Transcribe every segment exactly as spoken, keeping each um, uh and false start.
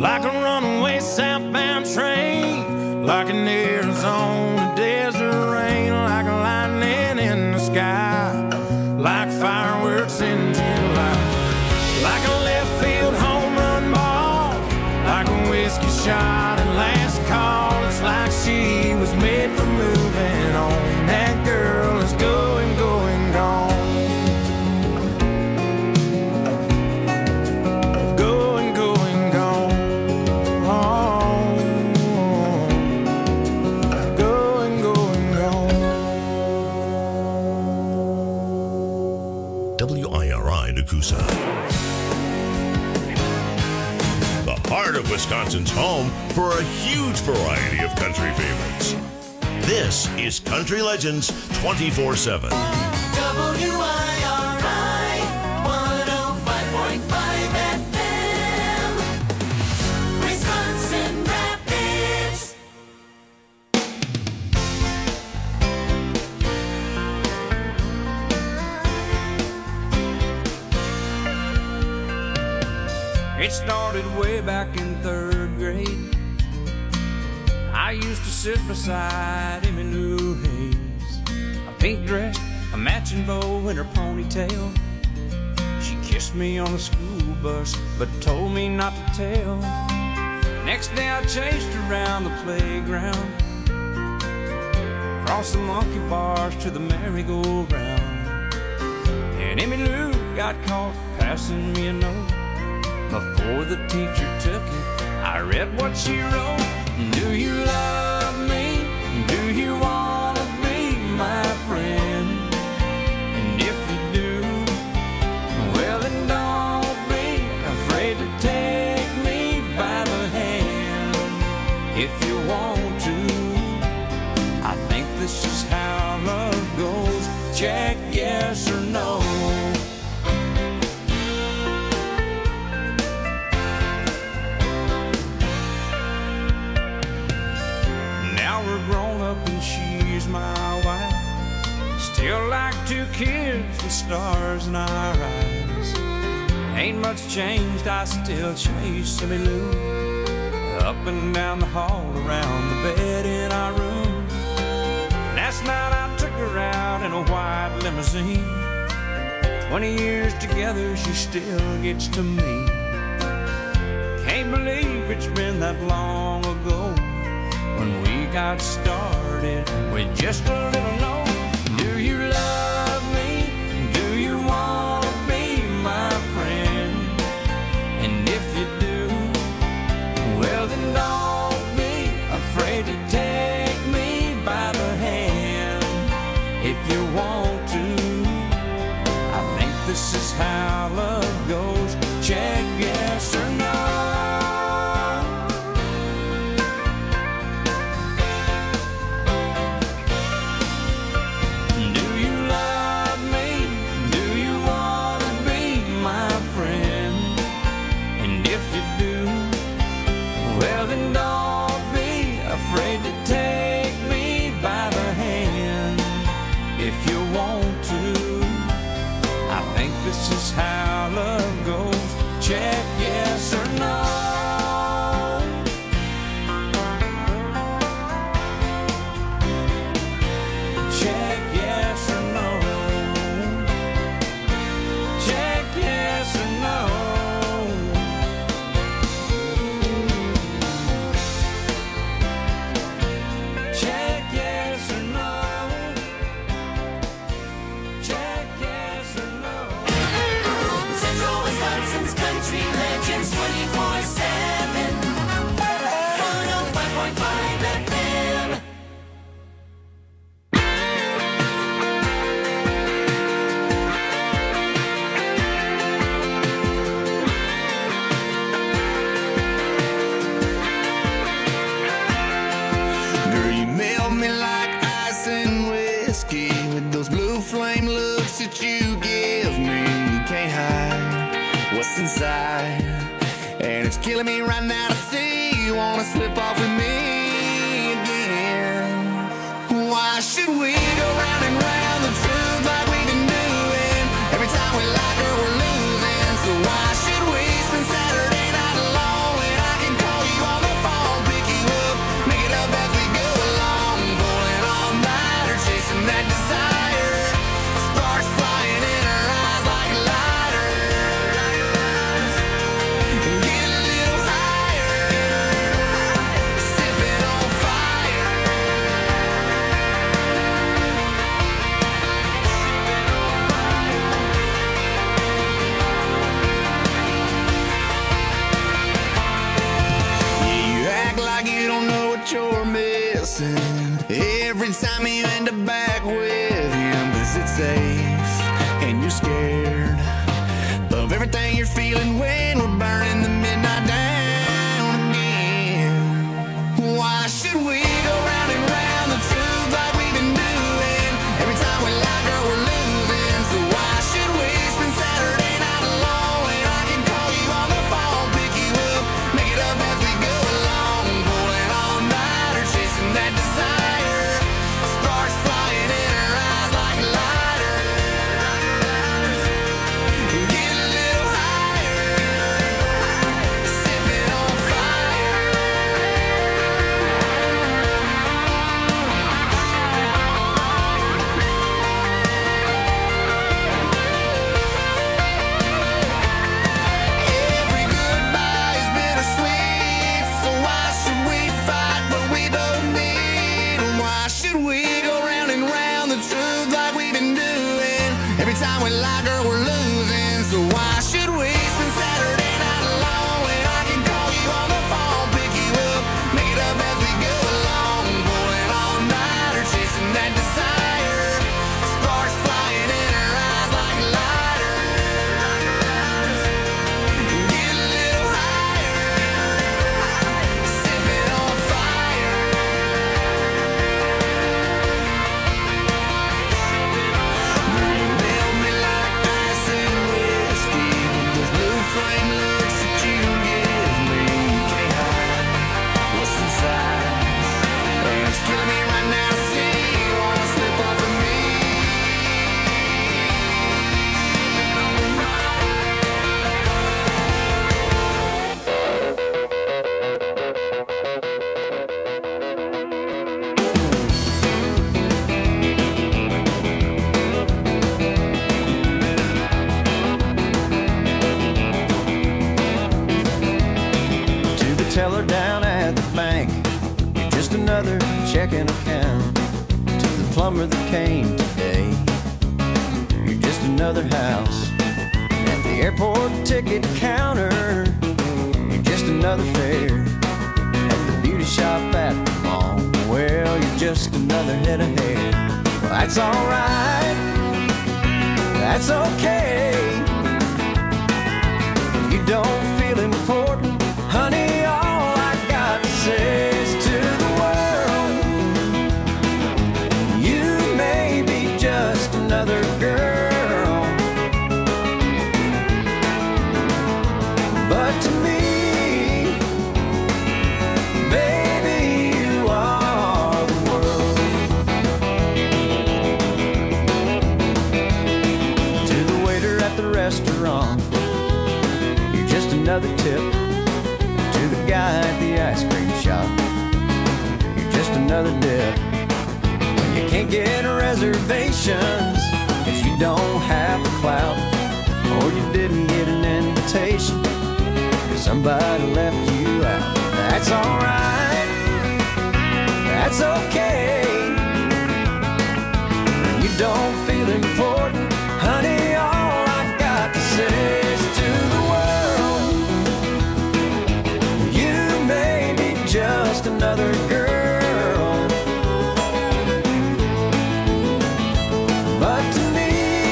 like a runaway southbound train, like an Arizona desert rain, like a lightning in the sky, like fireworks in July, like a left field home run ball, like a whiskey shot and last call. It's like she was made for moving on. That girl is going, going, gone. Going, going, gone. Oh. Going, going, gone. W I R I Nakusa. The heart of Wisconsin's home for a huge variety of country favorites. This is Country Legends twenty-four seven. W I R I one oh five point five F M, Wisconsin Rapids. It started way back in third grade. I used to sit beside Emmylou Hayes, a pink dress, a matching bow, and her ponytail. She kissed me on the school bus, but told me not to tell. Next day I chased her around the playground, across the monkey bars to the merry-go-round. And Emmylou got caught passing me a note. Before the teacher took it, I read what she wrote. Do you love me? Do you want to be my friend? And if you do, well then don't be afraid to take me by the hand. If you want to, I think this is how love goes. Check yes or no. Grown up and she's my wife. Still like two kids with stars in our eyes. Ain't much changed, I still chase Emmylou up and down the hall, around the bed in our room. Last night I took her out in a white limousine. Twenty years together, she still gets to me. Can't believe it's been that long ago when we got started with just a little note. Do you love me? Do you want to be my friend? And if you do, well then don't be afraid to take me by the hand. If you want to, I think this is how love goes. Check yes or no. This is how love goes. Check yes or no. Check yes or no. Check yes or no. Check yes or no. Check yes or no. Central Wisconsin's Country Legends twenty-four seven, one oh five point five F M. Girl, you melt me like ice and whiskey with those blue flame looks that you give me. You can't hide what's inside, and it's killing me right now to see you wanna slip off with me again. Why should we go round and round the truth like we've been doing? Every time we like her, we're losing. So why should we spend Saturday night alone when I can when we're burning the midnight down again. Why should we go round and round the truth like we've been doing? Every time we lie, girl, we're losing. So why should we spend Saturday night alone? And I can call you on the phone, pick you up, make it up as we go along, pulling all nighter, chasing that desire. Sparks flying in her eyes like lighters. Get a little higher, sipping on fire. Every goodbye is bittersweet, so why should we fight what we both need? And why should we go round and round the truth like we've been doing? Every time we lie, girl, we're losing. So why should we spend Saturday night alone? And I can call you on the phone, pick you up, make it up as we go along, pulling all nighter, chasing that desire. Sparks flying in her eyes like lighters. Get a little higher, sipping on fire. Girl, you melt me like ice and whiskey. Those blue flame looks that you give me, you can't hide what's inside. And it's killing me right now to see you wanna slip off of me. To the teller down at the bank, you're just another checking account. To the plumber that came today, you're just another house. At the airport ticket counter, you're just another fare. At the beauty shop at the mall, well, you're just another head of hair. Well, that's alright, that's okay. You don't feel important, honey, all I got to say is to the world, you may be just another girl, but to me, baby, you are the world. To the waiter at the restaurant, you're just another tip. To the guy at the ice cream shop, you're just another dip. When you can't get reservations, if you don't have the clout, or you didn't get an invitation, cause somebody left you out. That's alright, that's okay. When you don't feel important, honey, all I got to say is to the world, you may be just another girl, but to me,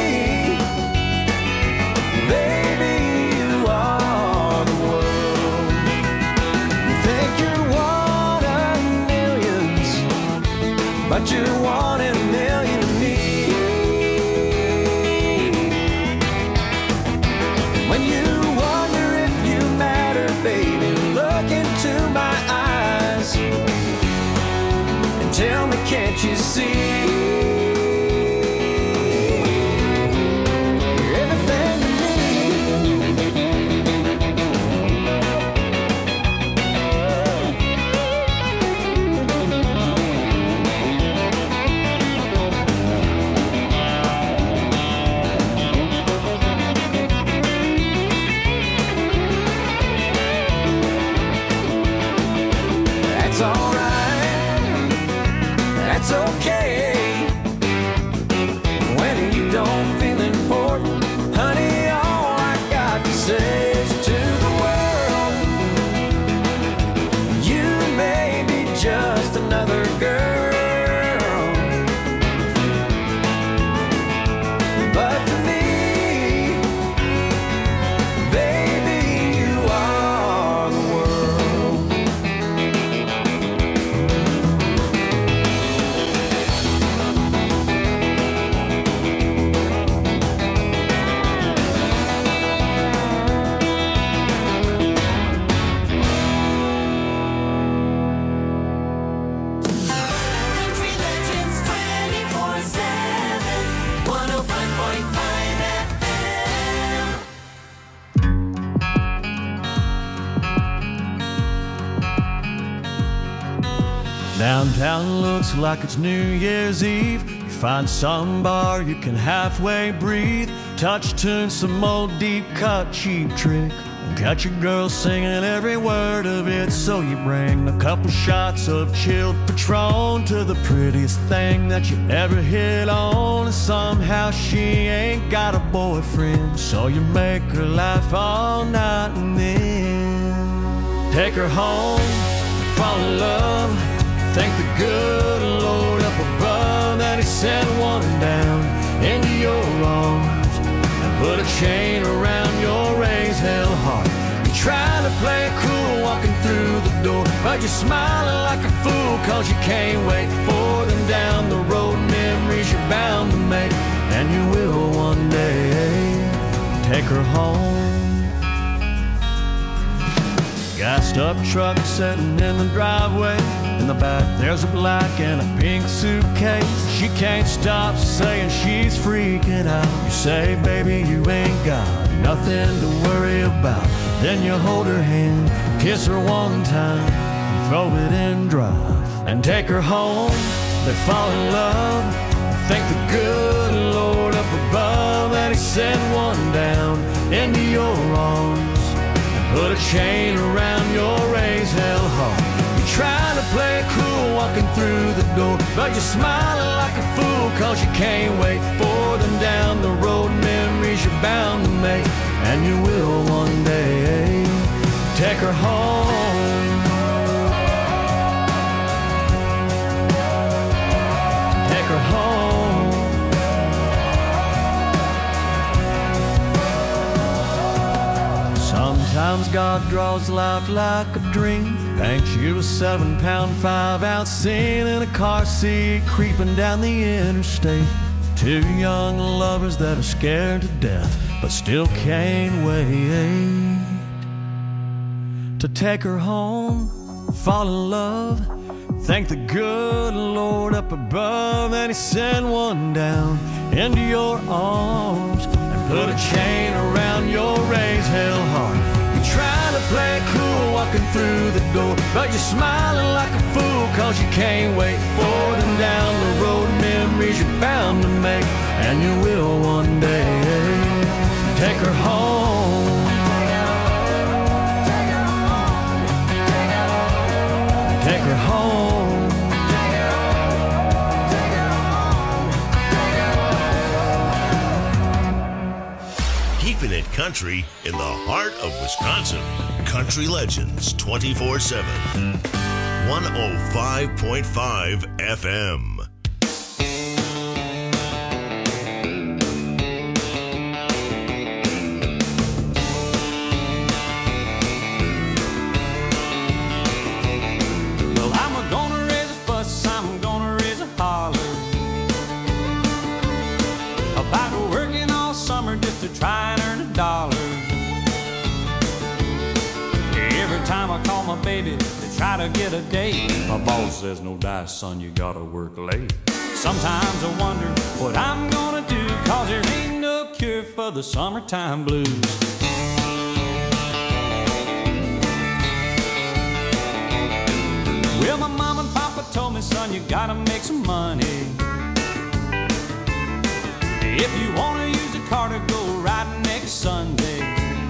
baby, you are the world. You think you're one of millions, but you're one in a million to me. When you wonder if you matter, baby, look into my eyes. Downtown looks like it's New Year's Eve. You find some bar you can halfway breathe. Touch tune, some old deep cut cheap trick. Got your girl singing every word of it. So you bring a couple shots of chilled Patron to the prettiest thing that you ever hit on. And somehow she ain't got a boyfriend, so you make her laugh all night and then take her home, fall in love. Thank the good Lord up above that he sent one down into your arms and put a chain around your raised hell heart. You try to play it cool walking through the door, but you're smiling like a fool cause you can't wait for them down the road. Memories you're bound to make, and you will one day take her home. Gassed up truck sitting in the driveway. In the back there's a black and a pink suitcase. She can't stop saying she's freaking out. You say, baby, you ain't got nothing to worry about. Then you hold her hand, kiss her one time, throw it in drive, and take her home. They fall in love. Thank the good Lord up above that he sent one down into your arms. Put a chain around your raised hell heart. You try to play it cool walking through the door, but you're smiling like a fool cause you can't wait for them down the road. Memories you're bound to make, and you will one day take her home. Take her home. Sometimes God draws life like a dream, paints you a seven pound five ounce scene in a car seat creeping down the interstate. Two young lovers that are scared to death but still can't wait to take her home, fall in love. Thank the good Lord up above that he sent one down into your arms and put a chain around your raised hell heart. You try to play it cool walking through the door, but you're smiling like a fool cause you can't wait for them down the road. Memories you're bound to make, and you will one day take her home. Take her home. Keeping it country in the heart of Wisconsin. Country Legends twenty-four seven. one oh five point five F M. Well, I'm gonna raise a fuss, I'm gonna raise a holler about working all summer just to try and earn a dollar. Every time I call my baby to try to get a date, my boss says, no dice, son, you gotta work late. Sometimes I wonder what I'm gonna do, cause there ain't no cure for the summertime blues. Well, my mom and papa told me, son, you gotta make some money. If you wanna use a car to go riding next Sunday.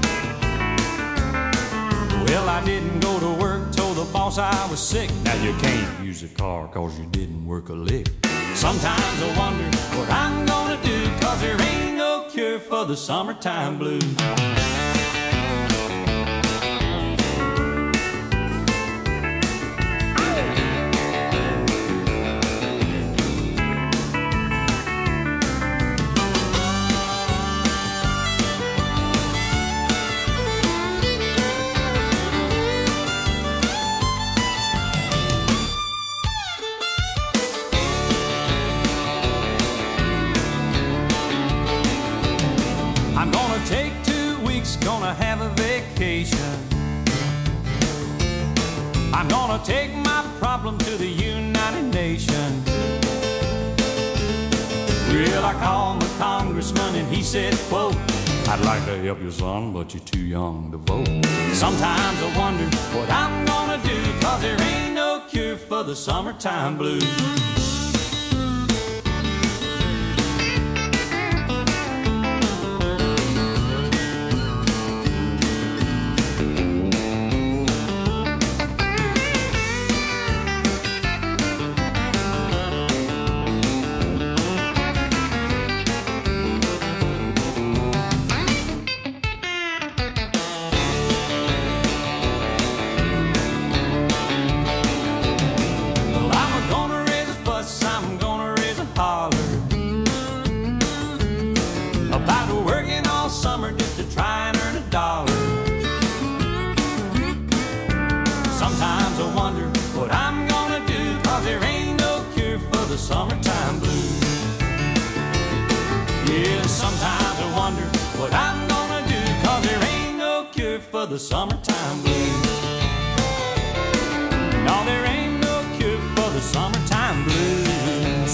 Well, I didn't go to work, told the boss I was sick. Now you can't use a car cause you didn't work a lick. Sometimes I wonder what I'm gonna do, cause there ain't no cure for the summertime blues. I'm gonna take two weeks, gonna have a vacation. I'm gonna take my problem to the United Nations. Well, I called the congressman and he said, quote, I'd like to help you, son, but you're too young to vote. Sometimes I wonder what I'm gonna do, cause there ain't no cure for the summertime blues. Summertime blues. Yeah, sometimes I wonder what I'm gonna do, 'cause there ain't no cure for the summertime blues. No, there ain't no cure for the summertime blues.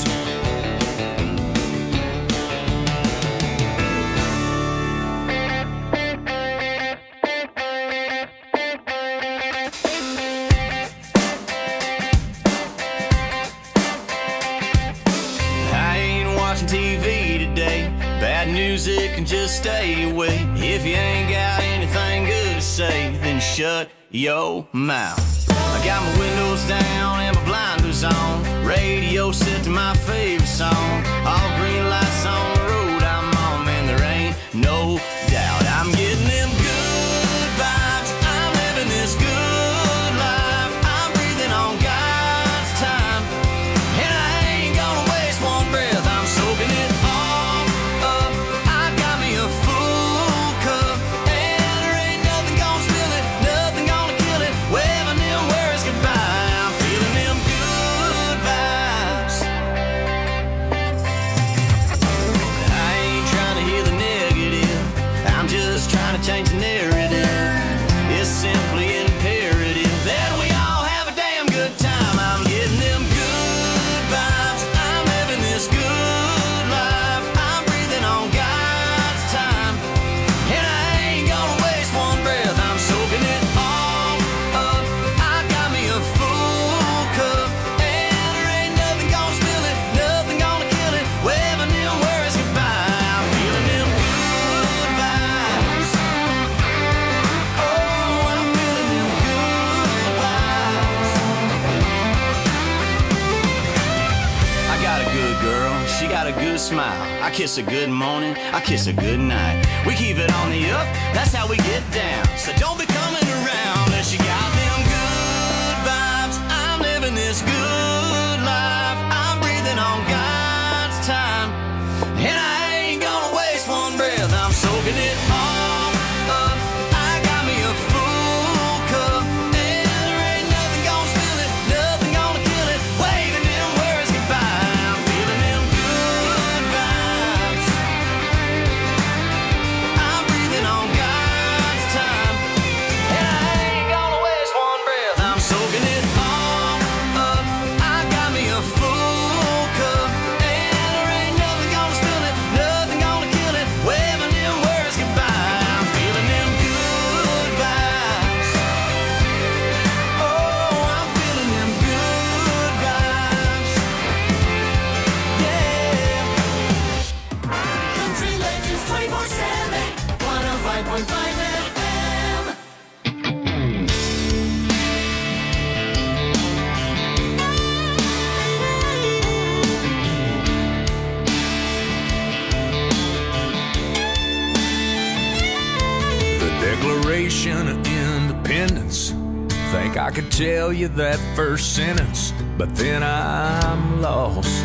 T V today, bad music can just stay away. If you ain't got anything good to say, then shut your mouth. I got my windows down and my blinders on, radio set to my favorite song. All green lights on the road I'm on, man, there ain't no doubt I'm getting them good vibes. I'm living this good life. I'm breathing on God's time, and I ain't gonna waste one breath. I'm soaking it all up. I got me a full cup, and there ain't nothing gonna spill it, nothing gonna kill it. Waving them words goodbye. I'm feeling them good vibes. I ain't trying to hear the negative, I'm just trying to change the narrative. It's simply imperative that we all have a damn good time. I'm getting them good vibes. I'm living this good life. I'm breathing on God's time, and I ain't gonna waste one breath. I'm soaking it all up. I got me a full cup, and there ain't nothing gonna spill it, nothing gonna kill it. Waving them words goodbye. I'm feeling them good vibes. Oh, I'm feeling them good vibes. I got a good girl, she got a good smile. I kiss her good morning, I kiss her good night. We keep it on the up, that's how we get down. So don't be coming around unless you got them good vibes. I'm living this good life. I'm breathing on God's time, and I ain't gonna waste one breath. I'm soaking it all up. I got me a full cup, and there ain't nothing gonna spill it, nothing gonna kill it. Waving them words goodbye. I'm feeling them good vibes. I'm breathing on God's time, and I ain't gonna waste one breath. I'm soaking it all up. I got me a full cup, and there ain't nothing gonna spill it, nothing gonna kill it. Waving them words goodbye. I'm feeling them good vibes. Oh, I'm feeling them good vibes. Yeah. Country Legends twenty-four seven, one oh five point five F M. The Declaration of Independence. Think I could tell you that first sentence, but then I'm lost.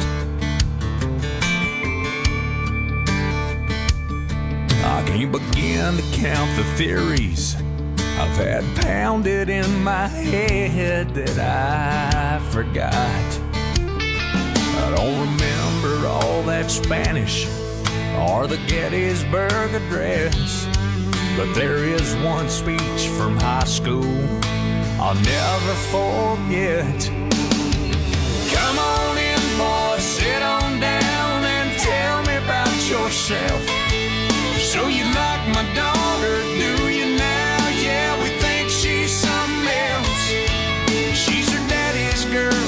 I can't begin to count the theories I've had pounded in my head that I forgot. I don't remember all that Spanish or the Gettysburg Address, but there is one speech from high school I'll never forget. Come on in, boys, sit on down and tell me about yourself. So you like my daughter, do you now? Yeah, we think she's something else. She's her daddy's girl,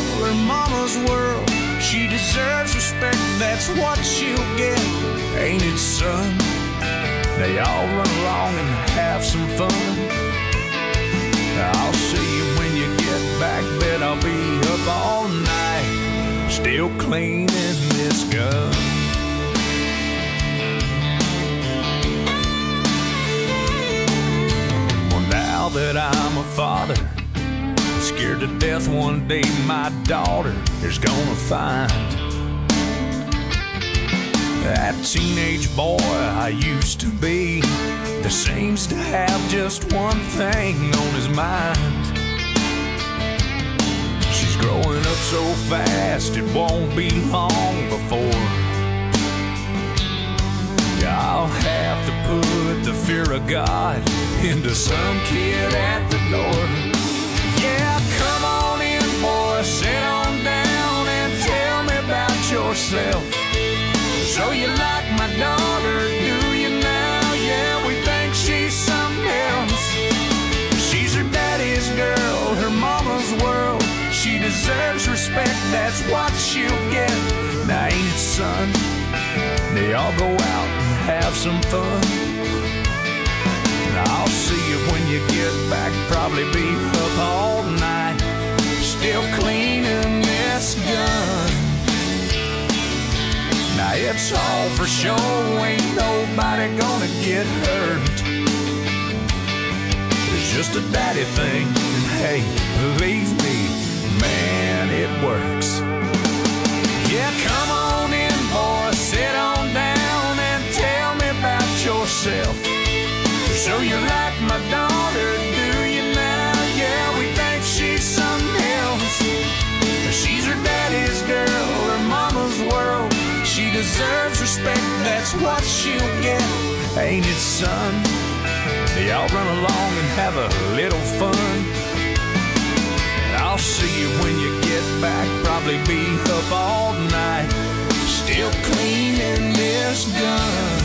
Ain't it, son? They all run along and have some fun. I'll see you when you get back, bet I'll be up all night, still cleaning this gun. Well, now that I'm a father, scared to death one day my daughter is gonna find that teenage boy I used to be that seems to have just one thing on his mind. She's growing up so fast it won't be long before I'll have to put the fear of God into some kid at the door. Yeah, come on in, boy, sit on down and tell me about yourself. So you like my daughter, do you now? Yeah, we think she's something else. She's her daddy's girl, her mama's world. She deserves respect, that's what she'll get. Now ain't it, son? They all go out and have some fun. I'll see you when you get back, probably be up all night, still cleaning this gun. Now it's all for show, ain't nobody gonna get hurt. It's just a daddy thing, and hey, believe me, man, it works. Yeah, come on in, boy, sit on down and tell me about yourself. So you like my daughter, do you now? Yeah, we think she's something else. She's her daddy's girl, her mama's world. She deserves respect, that's what she'll get. Ain't it, son? They all run along and have a little fun. And I'll see you when you get back, probably be up all night, still cleaning this gun.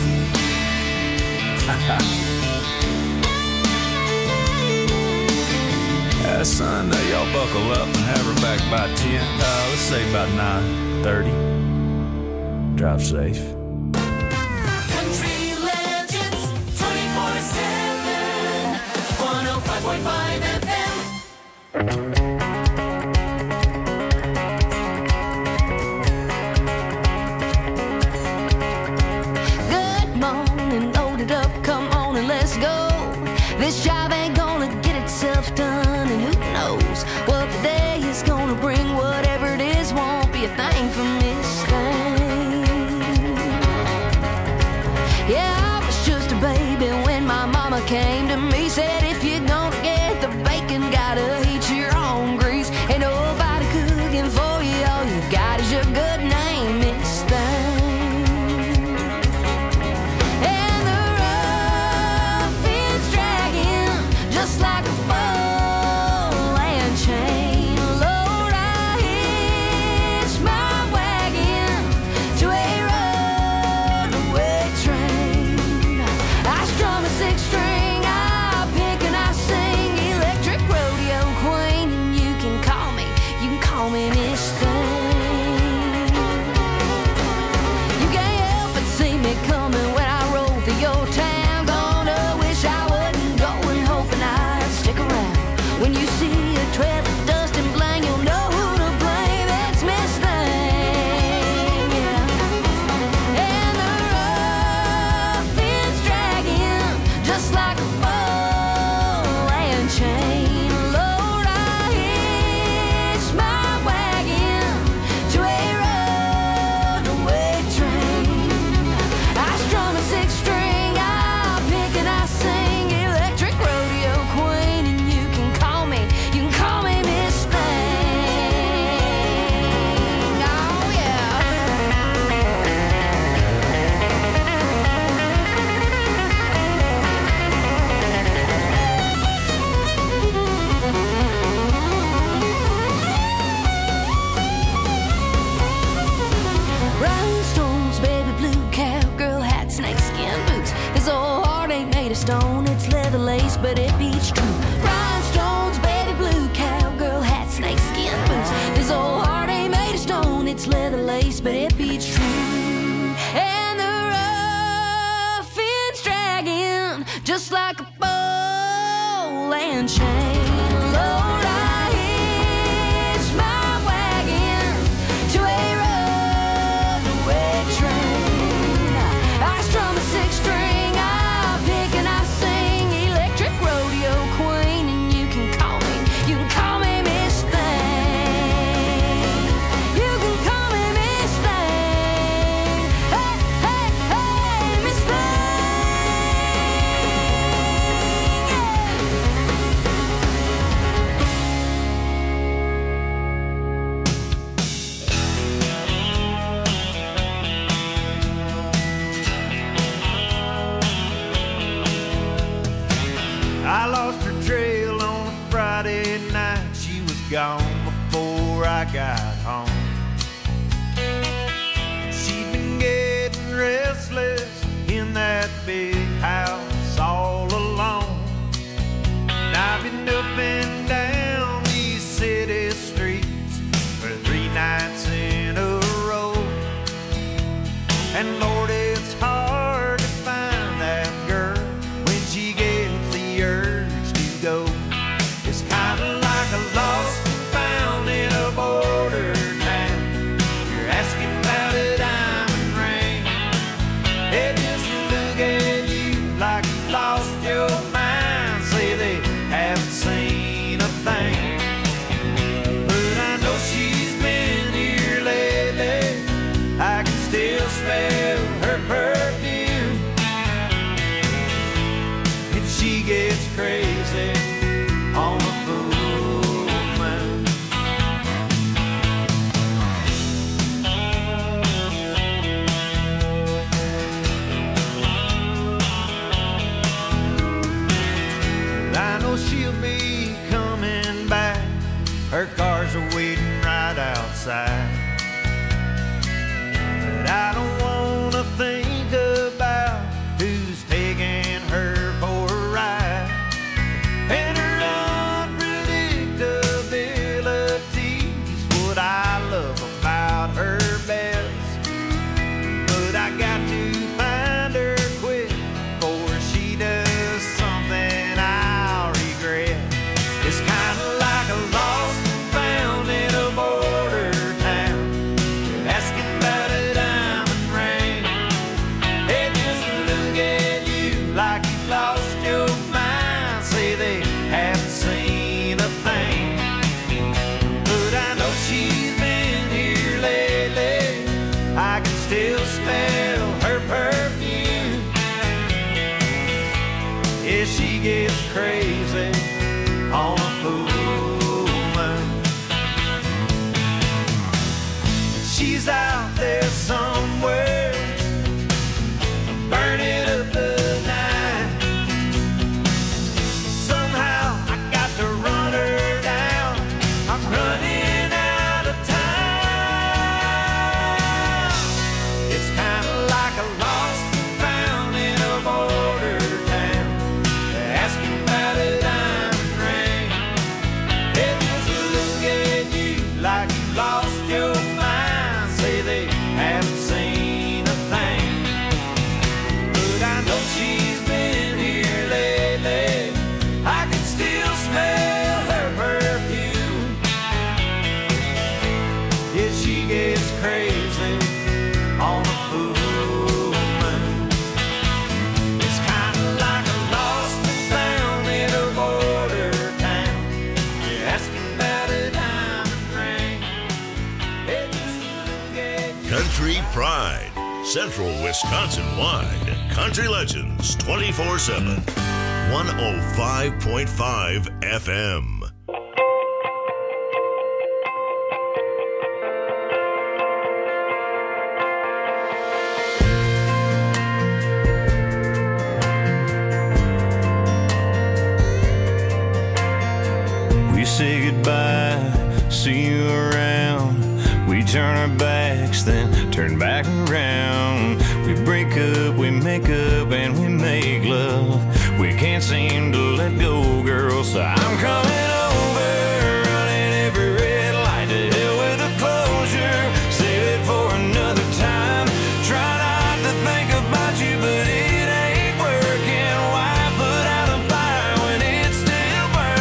Uh, son, uh, y'all buckle up and have her back by ten. Uh, let's say about nine thirty. Drive safe. Country Legends twenty-four seven, one oh five point five F M. Good morning, load it up, come on and let's go. This job ain't gonna get itself done, and who knows what the day is gonna bring. Whatever it is won't be a thing for this thing. Yeah, I was just a baby when my mama came to me, said if you're gonna get the bacon, gotta heat your own grease. Ain't nobody cooking for you, all you got is your good name, Miss Thing. And the rough is dragging just like a ball and chain. Lord, I hitch my wagon to a runaway train. I strum a six string, I pick and I sing, electric rodeo queen, and you can call me, you can call me Miss Thing. You can't help but see me coming when I roll through your town. Gonna wish I wasn't going, hoping I'd stick around. When you see a trail of dust and blang, you'll know who to blame. It's Miss Thing, yeah. And the rough is dragging just like a ball and chain. Lord, I hitch my wagon to a runaway train. I strum a six string, I pick and I sing, electric rodeo queen, and you can call me, you can call me Miss Thing. Oh yeah. Rhinestones, baby blue, cowgirl hat, snakeskin boots. This old heart ain't made of stone, it's leather lace, but it beats true. Rhinestones, baby blue, cowgirl hat, snakeskin boots. This old heart ain't made of stone, it's leather lace, but it beats true. And the road and chain. Lord, I hitched my wagon to a runaway train. I strum a six string, I pick and I sing, electric rodeo queen, and you can call me, you can call me Miss Thing. You can call me Miss Thing. Hey, hey, hey, Miss Thing. I lost her trail on a Friday night. She was gone before I got home. She'd been getting restless in that big house all alone. And I've been up and down these city streets for three nights in a row. And Lord, it's hard to find that girl when she gets the urge to go. It's kind of like a lost and found in a border town. You're asking about a diamond ring. They just look at you like you lost your mind. Say they haven't seen a thing. But I know she's been here lately. I can still smell her perfume. And she gets crazy on a full moon. I know she'll be coming back. Her cars are waiting right outside. But I don't wanna think about who's taking her for a ride. And her unpredictability's what I love about her best. But I got to find her quick before she does something I'll regret. It's kinda like a lost and found in a border town. You're asking about a diamond ring. They just look at you like you lost your mind. Say they haven't seen a thing. But I know she's been here lately. I can still smell her perfume. Yeah, she gets crazy on a full moon. She's out there somewhere, burning up the night. Somehow I got to run her down. I'm running out of time. It's kind of like a lost and found in a border town. They're asking about a diamond ring. They just look at you like you lost your mind. Say they haven't seen a thing. But I know she's been here lately. I can still smell her perfume. Yeah, she gets crazy on a full moon. It's kinda like a lost and found in a border town. You're asking about a diamond ring. They just look at you. Country Pride, Central Wisconsin wide. Country Legends twenty-four seven. one oh five point five F M. We say goodbye, see you around. We turn our backs, then turn back around. We break up, we make up, and we make love. We can't seem to let go, girl, so I'm coming over, running every red light. To hell with the closure, save it for another time. Try not to think about you, but it ain't working. Why put out a fire when it's still burning?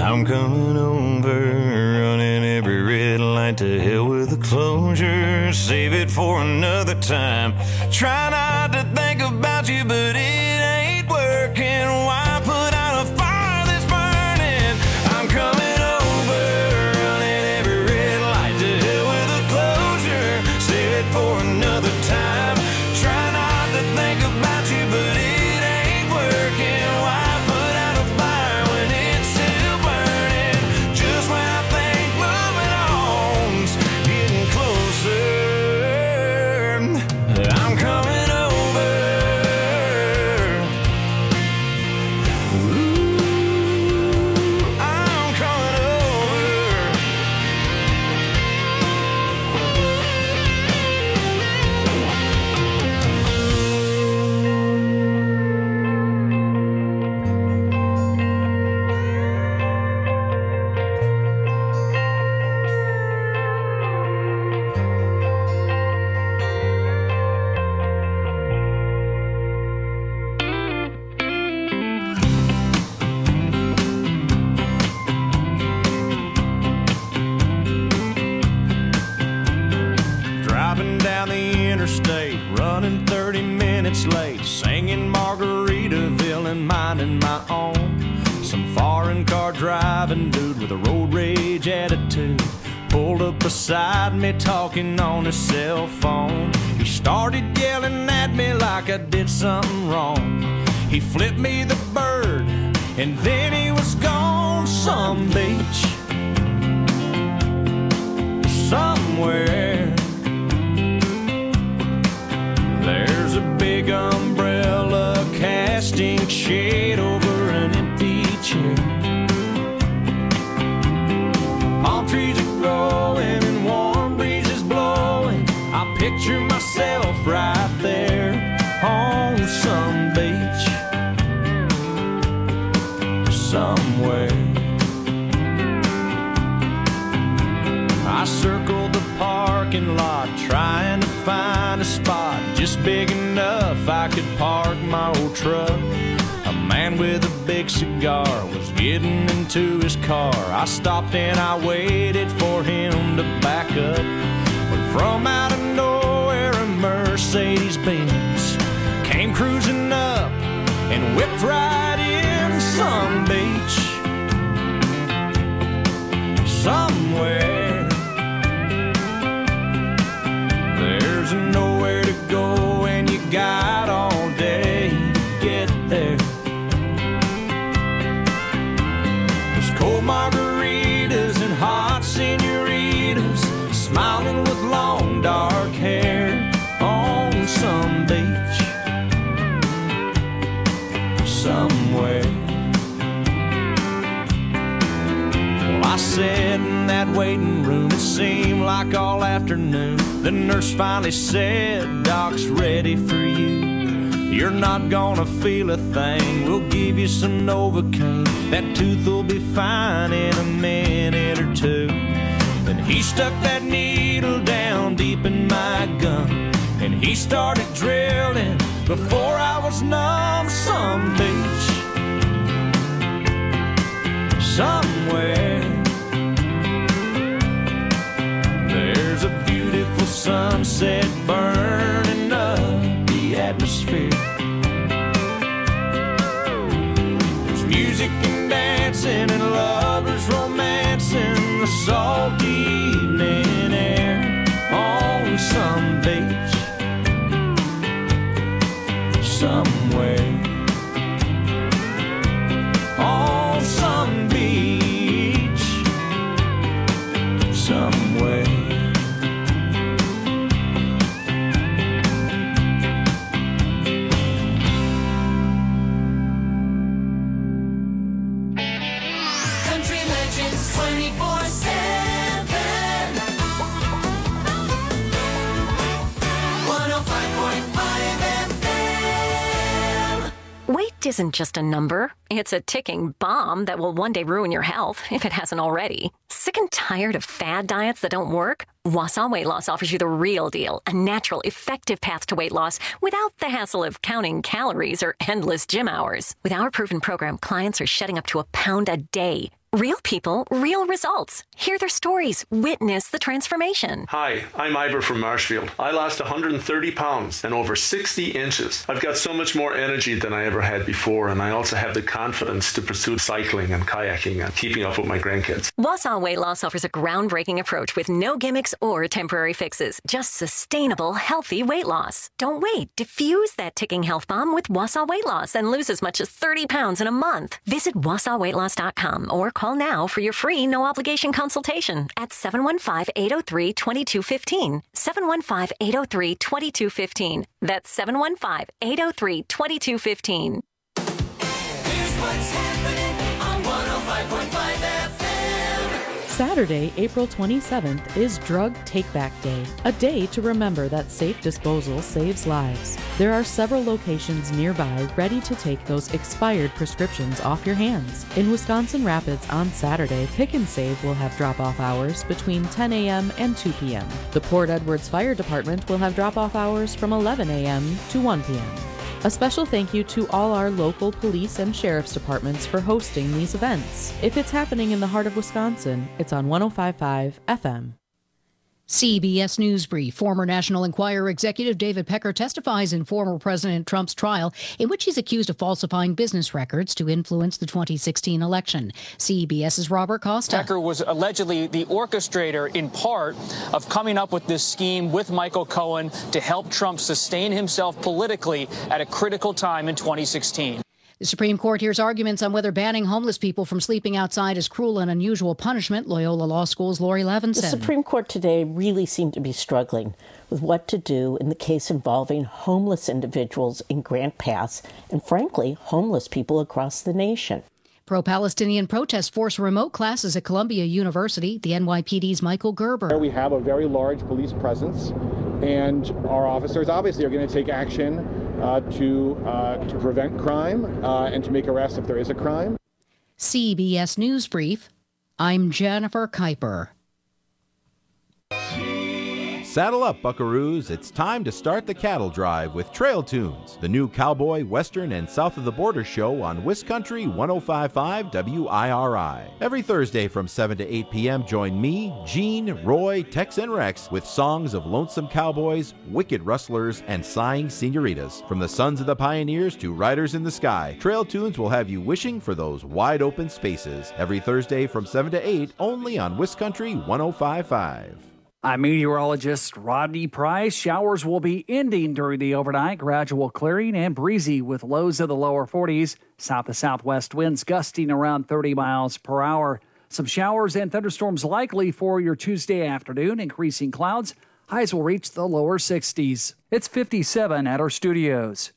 I'm coming over, running every red light, to hell with the closure. Save it for another time. Try not to think about you, but it ain't working. Why put out a fire that's burning? I'm coming over, running every red light, to hell with the closure. Save it for another time. Try not to think about you, but it ain't working. Why put out a fire when it's still burning? Just when I think moving on's getting closer, I'm coming over. Ooh, I'm coming over. Driving down the interstate, running thirty minutes late, singing Margaritaville and minding my own. Some foreign car driving dude with a road rage attitude pulled up beside me, talking on his cell phone. He started yelling at me like I did something wrong. He flipped me the bird, and then he was gone. Some beach somewhere, there's a big umbrella casting shade over an empty chair. Palm trees are growing and warm breezes blowing. I picture myself right there on some beach somewhere. I circled the parking lot trying to find a spot just big enough I could park my old truck. A man with a big cigar was getting into his car. I stopped and I waited for him to back up. But from out of nowhere a Mercedes Benz came cruising up and whipped right in. Some beach somewhere, there's nowhere to go and you got all day to get there. There's cold margaritas and hot senoritas smiling with long dark hair on some beach somewhere. Well, I sat in that waiting room, it seemed like all afternoon. The nurse finally said, "Doc's ready for you. You're not gonna feel a thing. We'll give you some Novocaine. That tooth will be fine in a minute or two." Then he stuck that needle down deep in my gum, and he started drilling before I was numb. Some beach somewhere, there's a beautiful sunset burning up the atmosphere. There's music and dancing and lovers romancing the salty evening air on some beach somewhere. On some beach somewhere. Country Legends twenty-four seven. one oh five point five F M. Weight isn't just a number. It's a ticking bomb that will one day ruin your health, if it hasn't already. Sick and tired of fad diets that don't work? Wausau Weight Loss offers you the real deal, a natural, effective path to weight loss without the hassle of counting calories or endless gym hours. With our proven program, clients are shedding up to a pound a day. Real people, real results. Hear their stories. Witness the transformation. Hi, I'm Ivor from Marshfield. I lost one hundred thirty pounds and over sixty inches. I've got so much more energy than I ever had before, and I also have the confidence to pursue cycling and kayaking and keeping up with my grandkids. Wausau Weight Loss offers a groundbreaking approach with no gimmicks or temporary fixes. Just sustainable, healthy weight loss. Don't wait. Diffuse that ticking health bomb with Wausau Weight Loss and lose as much as thirty pounds in a month. Visit wausau weight loss dot com or call now for your free no-obligation consultation at seven one five, eight oh three, two two one five. seven one five, eight oh three, two two one five. That's seven one five, eight oh three, two two one five. Here's what's happening on one oh five point five F M. Saturday, April twenty-seventh is Drug Take-Back Day, a day to remember that safe disposal saves lives. There are several locations nearby ready to take those expired prescriptions off your hands. In Wisconsin Rapids on Saturday, Pick and Save will have drop-off hours between ten a.m. and two p.m. The Port Edwards Fire Department will have drop-off hours from eleven a.m. to one p.m. A special thank you to all our local police and sheriff's departments for hosting these events. If it's happening in the heart of Wisconsin, it's on one oh five point five F M. C B S News Brief. Former National Enquirer executive David Pecker testifies in former President Trump's trial in which he's accused of falsifying business records to influence the twenty sixteen election. CBS's Robert Costa. Pecker was allegedly the orchestrator, in part, of coming up with this scheme with Michael Cohen to help Trump sustain himself politically at a critical time in twenty sixteen. The Supreme Court hears arguments on whether banning homeless people from sleeping outside is cruel and unusual punishment. Loyola Law School's Lori Levinson. The Supreme Court today really seemed to be struggling with what to do in the case involving homeless individuals in Grant Pass and, frankly, homeless people across the nation. Pro-Palestinian protests force remote classes at Columbia University. The N Y P D's Michael Gerber. We have a very large police presence, and our officers obviously are going to take action uh, to uh, to prevent crime uh, and to make arrests if there is a crime. C B S News Brief. I'm Jennifer Kuiper. Saddle up, buckaroos. It's time to start the cattle drive with Trail Tunes, the new cowboy, western, and south of the border show on Wiscountry one oh five point five W I R I. Every Thursday from seven to eight p.m., join me, Gene, Roy, Tex, and Rex with songs of lonesome cowboys, wicked rustlers, and sighing senoritas. From the sons of the pioneers to riders in the sky, Trail Tunes will have you wishing for those wide open spaces. Every Thursday from seven to eight, only on Wiscountry one oh five point five. I'm meteorologist Rodney Price. Showers will be ending during the overnight. Gradual clearing and breezy with lows in the lower forties. South to southwest winds gusting around thirty miles per hour. Some showers and thunderstorms likely for your Tuesday afternoon. Increasing clouds. Highs will reach the lower sixties. It's fifty-seven at our studios.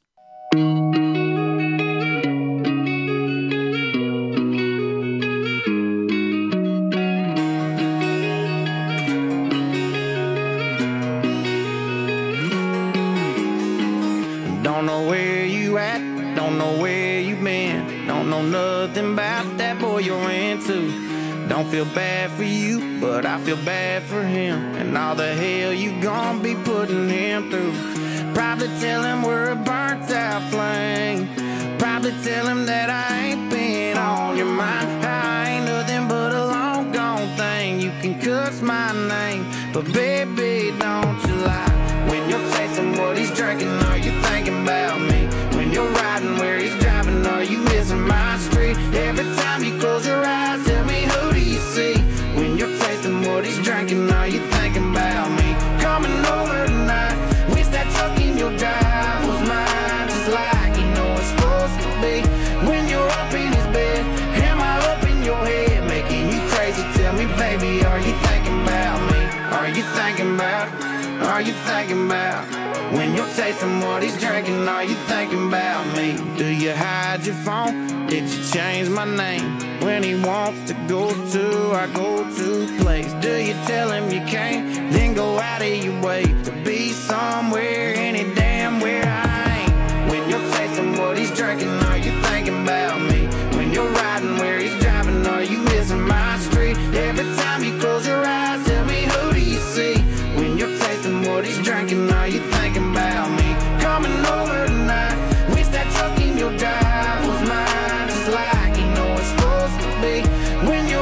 Don't know where you at, don't know where you been, don't know nothing about that boy you're into. Don't feel bad for you, but I feel bad for him, and all the hell you gon' be putting him through. Probably tell him we're a burnt out flame, probably tell him that I ain't been on your mind. I ain't nothing but a long gone thing, you can cuss my name, but baby don't you lie. When you're tasting what he's drinking, are you thinking about me? When you're riding where he's driving, are you missing my street? Every time you close your eyes, tell me who do you see? When you're tasting what he's drinking, are you thinking about me? Coming over tonight, wish that truck in your drive was mine, just like you know it's supposed to be. When you're up in his bed, am I up in your head, making you crazy? Tell me, baby, are you thinking about me? Are you thinking about Are you thinking about when you're tasting what he's drinking? Are you thinking about me? Do you hide your phone? Did you change my name? When he wants to go to our go-to place, do you tell him you can't? Then go out of your way to be somewhere, any damn where I ain't. When you're tasting what he's drinking, are you thinking about me? When you're riding where he's driving, are you missing my street? Every time you close your eyes, tell me who do you see? When you're tasting what he's drinking, are you thinking about me? Coming over tonight, wish that truck in your drive was mine, just like you know it's supposed to be. When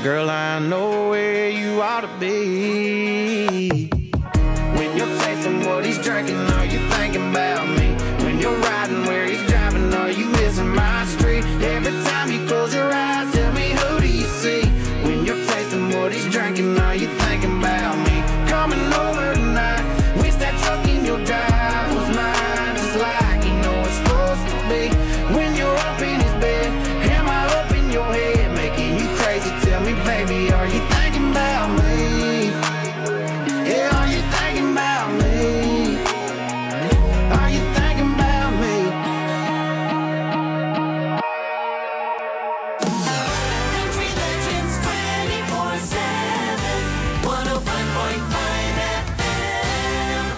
Girl, I know where you ought to be. When you're tasting what he's drinking, are you thinking about me? When you're riding where he's driving, are you missing my street? Every time you close your eyes, tell me, who do you see? When you're tasting what he's drinking, are you thinking about me? Coming over tonight, wish that truck in your drive was mine, just like you know it's supposed to be. When you're up in his bed, am I up in your head, making you crazy? Tell me, baby, are you thinking about me? Yeah, are you thinking about me? Are you thinking about me? Country Legends twenty-four seven, one oh five point five F M.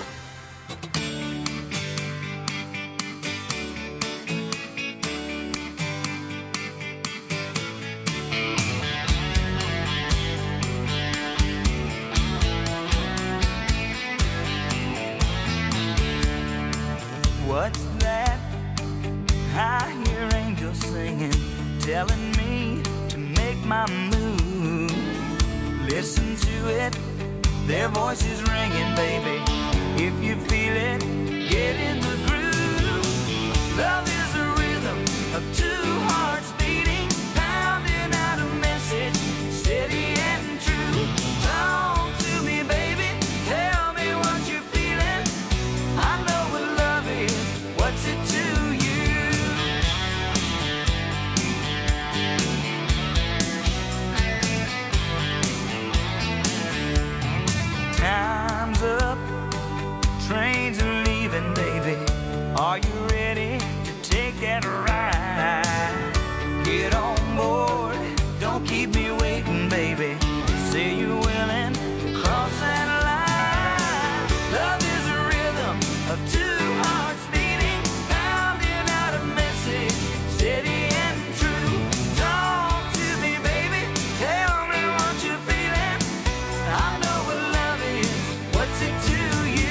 What's that? I hear angels singing, telling me to make my move. Listen to it, their voices ringing, baby. If you feel it, get in the groove. Love is a rhythm of two hearts beating, pounding out a message, steady and true. Talk to me, baby, tell me what you're feeling. I know what love is, what's it to you? Time's up, trains are leaving, baby. Are you ready to take that ride? Get on board, don't keep me waiting, baby. Say you're willing to cross that line. Love is a rhythm of two hearts beating, pounding out a message, steady and true. Talk to me, baby, tell me what you're feeling. I know what love is, what's it to you?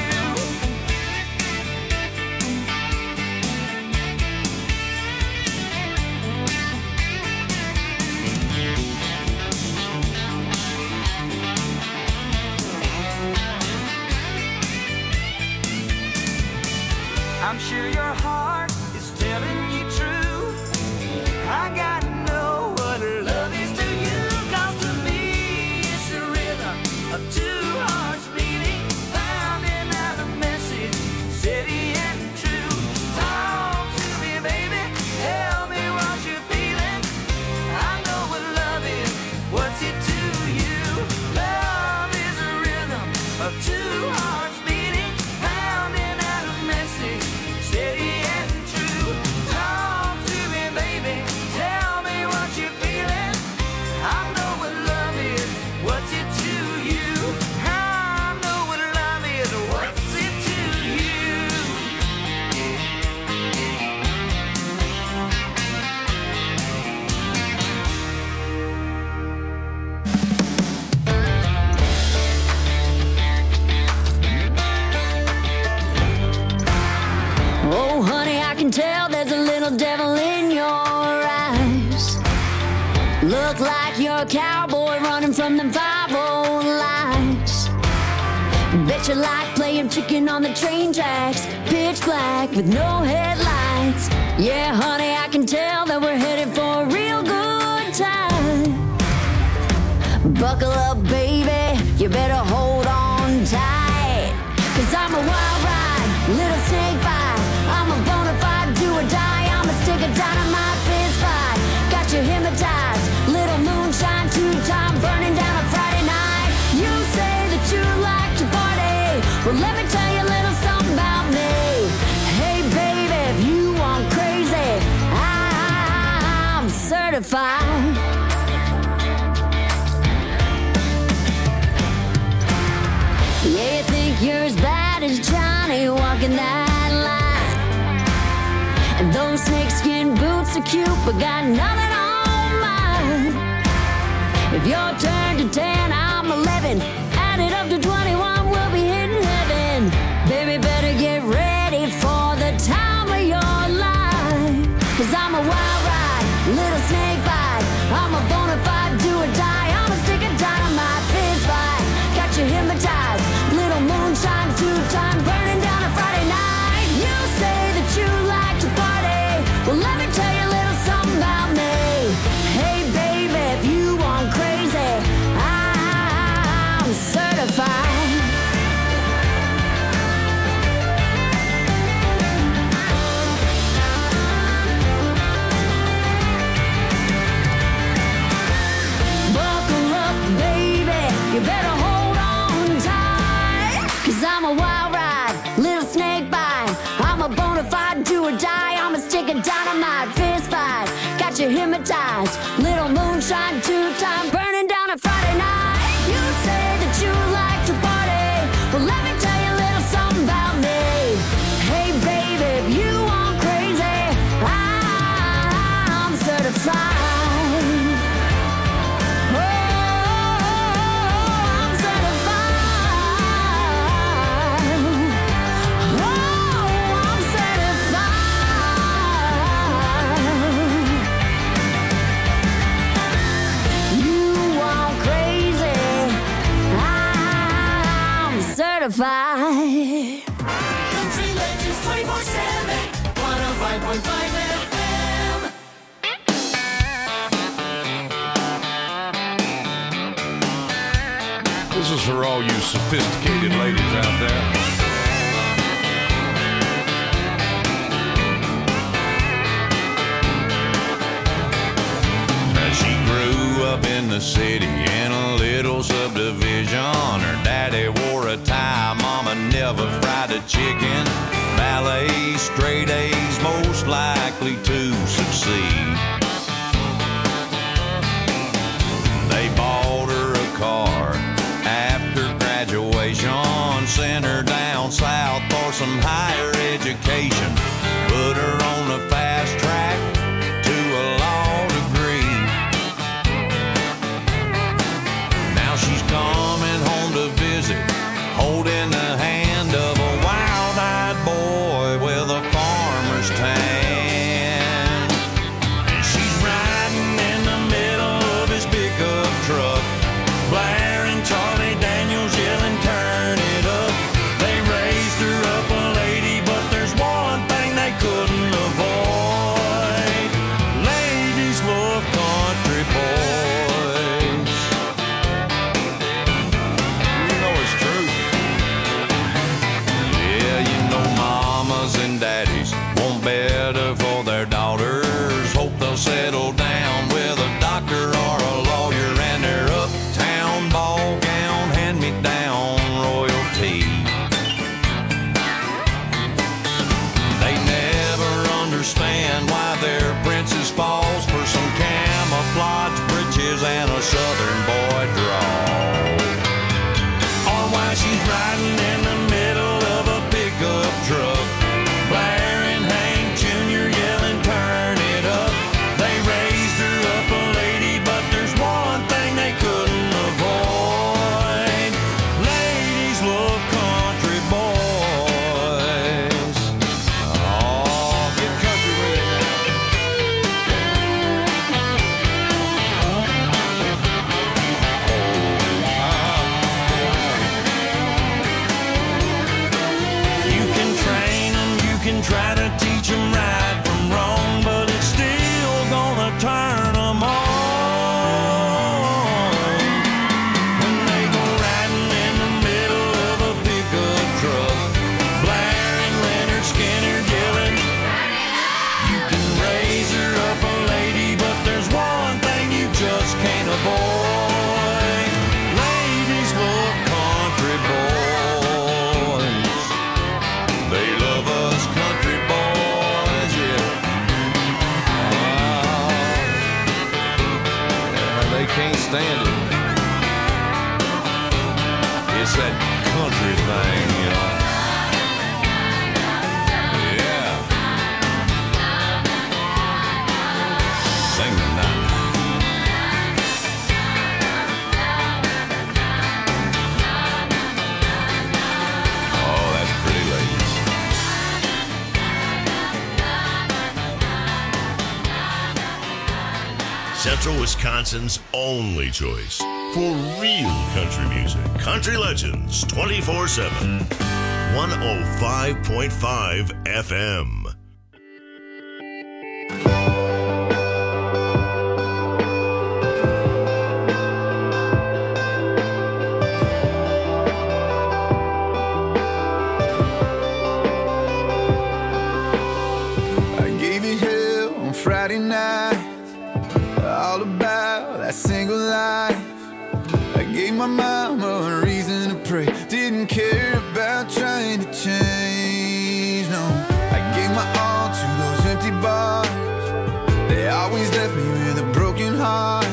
I'm sure your heart is telling you true. I gotta know what love is to you. 'Cause to me it's the rhythm of two hearts beating, pounding out a message, steady and true. Talk to me, baby, tell me what you're feeling. I know what love is, what's it to you? Love is a rhythm of two hearts beating, pounding out a message, steady and true. Talk to me, baby, tell me what you're feeling. I know what love is, what's it to you? I know what love is, what's it to you? Oh, honey, I can tell there's a little devil in your eyes. Look like you're a cowboy running from them five old lights. Bet you like playing chicken on the train tracks, pitch black with no headlights. Yeah, honey, I can tell that we're headed for a real good time. Buckle up, baby, you better hold on tight. 'Cause I'm a wild ride, little snake bite. I'm a bona fide do or die. I'm a stick of dynamite fist fight. Got you hypnotized, little moonshine, two-time burning down a Friday night. You say that you like to party, well let me tell you a little something about me. Hey baby, if you want crazy, I- I'm certified. Yeah, you think you're as bad as Johnny walking that line. And those snakeskin boots are cute, but got nothing on mine. If you're turned to ten, I'm eleven. Add it up to twenty-one, we'll be hitting heaven. Baby, better get ready for the time of your life. 'Cause I'm a wild ride, little snake bite. I'm a bona fide do or die. I'm a Oh, moonshine two-time, burning down a Friday night. You say that you like to party. Well, let me tell you a little something about me. Hey, baby, if you want crazy, I'm certified. Certified. Country Legends twenty-four seven, one oh five point five F M. This is for all you sophisticated ladies out there. Now, she grew up in the city in a little subdivision. Her daddy wore a tie, mama never fried a chicken. Ballet, straight A's, most likely to succeed. They bought her a car after graduation, sent her down south for some higher education, put her on the fast track to a law degree. Now she's coming home to visit, holding the hand of a wild-eyed boy with a farmer's tan. And she's riding in the middle of his pickup truck, blaring Charlie Daniels, yelling, turn it up. They raised her up a lady, but there's one thing they couldn't avoid. Ladies love country boys. You know it's true. Yeah, you know mamas and daddies want better for their daughters. Hope they'll settle down with a doctor or a lawyer, and their uptown ball gown, hand-me-down royalty. They never understand why their princess falls for some camouflage breeches and a southern boy drawl, or why she's riding in the middle of a pickup truck, blaring Hank Junior, yelling, turn it up. They raised her up a lady, but there's one thing they couldn't avoid. Ladies love country boys. Oh, get country with it now. You can train them, you can try to teach them right from wrong, but it's still gonna turn them on. When they go riding in the middle of a pickup truck, blaring Leonard Skinner, yelling, you can raise her up a lady, but there's one thing you just can't avoid. Ladies love country boys. They love us country boys, yeah. Ah, they can't stand it. It's that country thing, you know. Yeah. Sing the night. Oh, that's pretty, ladies. Central Wisconsin's only choice for real country music. Country Legends twenty-four seven. one oh five point five F M. I gave you hell on Friday night, all about that single life. I gave my mama a reason to pray, didn't care about trying to change, no. I gave my all to those empty bars, they always left me with a broken heart.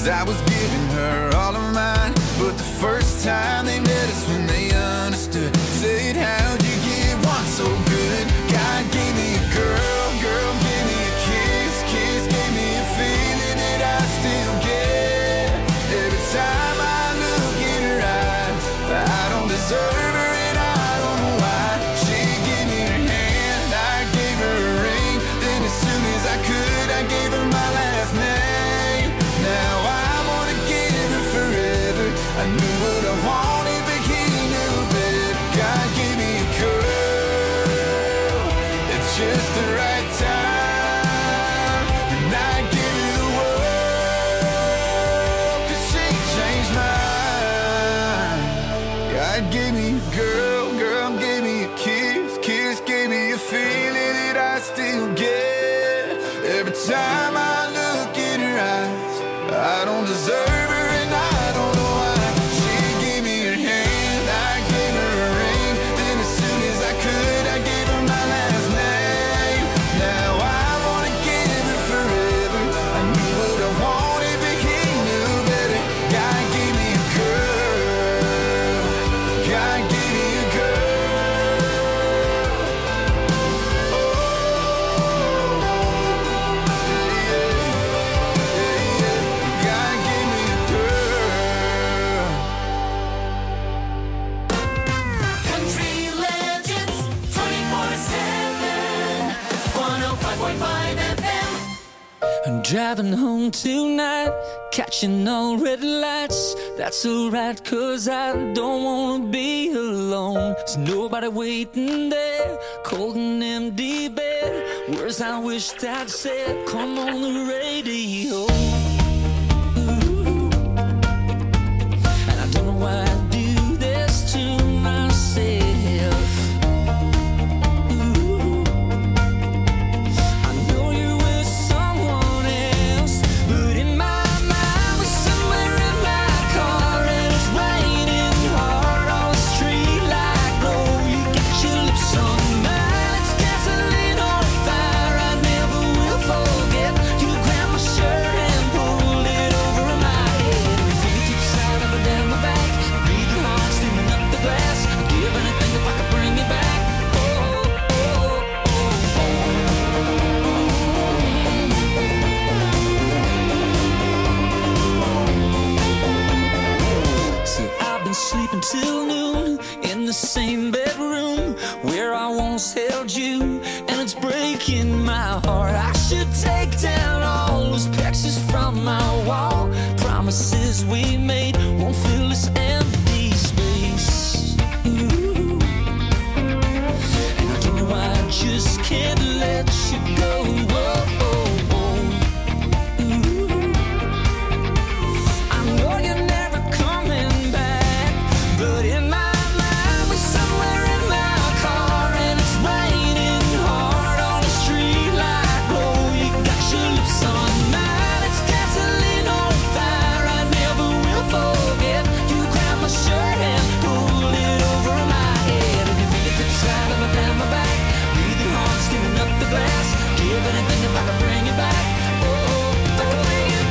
Cause I was giving her all of mine, but the first time they met us when they understood. Said, how'd you get one so good? God gave me a girl, girl gave me a kiss, kiss gave me a feeling that I still get. Every time I look in her eyes, I don't deserve her and I don't know why. She gave me her hand, I gave her a ring, then as soon as I could, I gave her my last name. Now I wanna give her forever. I knew what I wanted, but he knew better. God gave me a girl at just the right time, and I give her the world, cause she changed mine. God gave me a girl, girl gave me a kiss, kiss gave me a feeling that I still get. Every time I look in her eyes, I don't deserve her and I don't know why. She gave me her hand, I gave her a ring, then as soon as I could, I gave her my last name. Now I wanna give her forever. I knew what I wanted, but he knew better. God gave me a girl, God gave me a girl. God gave me a girl. Country Legends twenty-four seven, one oh five point five F M. I'm driving home tonight, catching all red lights. That's alright, cause I don't wanna be alone. There's nobody waiting there, cold and empty bed. Words I wished I'd said, come on the radio. Ooh. And I don't know why I do this to myself. Ooh. I know you're with someone else, but in my mind we're somewhere in my car and it's raining hard on the street like glow. You got your lips on mine, it's gasoline on fire. I never will forget. You grabbed my shirt and pulled it over my head. Your fingertips slide up and down my back, breathing hard, steaming up the glass. I'd give anything if I could bring you back. Oh, oh, oh. See, I've been sleeping till noon in the same bedroom where I once held you, and it's breaking my heart. I should take down all those pictures from my wall. Promises we made won't fill this empty space. Ooh. And I don't know why I just can't let you go. Whoa, oh, oh. Ooh. I know you're never coming back, but in my mind we're somewhere in my car and it's raining hard on the street like glow. You got your lips on mine, it's gasoline on fire. I never will forget. You grabbed my shirt and pulled it over my head, and your fingertips slide up and down my back, breathing hard, steaming up the glass. Give anything if I could bring you back. Oh, if I could bring you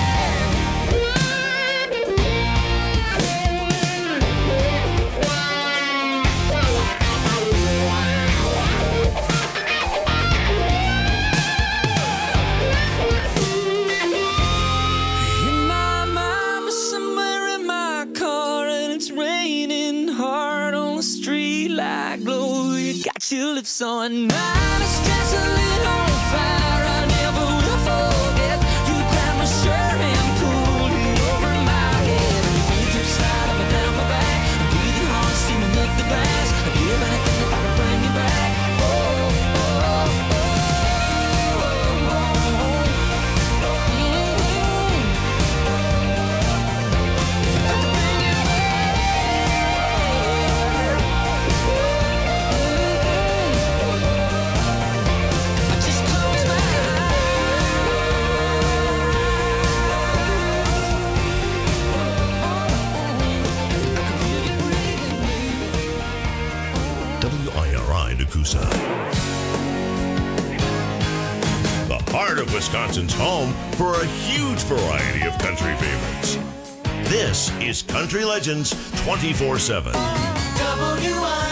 in my mind, we're somewhere in my car and it's raining hard on the street like glow. You got your lips on mine, it's gasoline on fire. I never will forget. You grabbed my shirt and pulled it over my head, and your fingertips slide up and down my back, breathing hard, steaming up the glass. I'd give anything if I could bring you back. Oh, oh, oh, oh, oh. W I R I Nakusa. The heart of Wisconsin's home for a huge variety of country favorites. This is Country Legends twenty-four seven. W I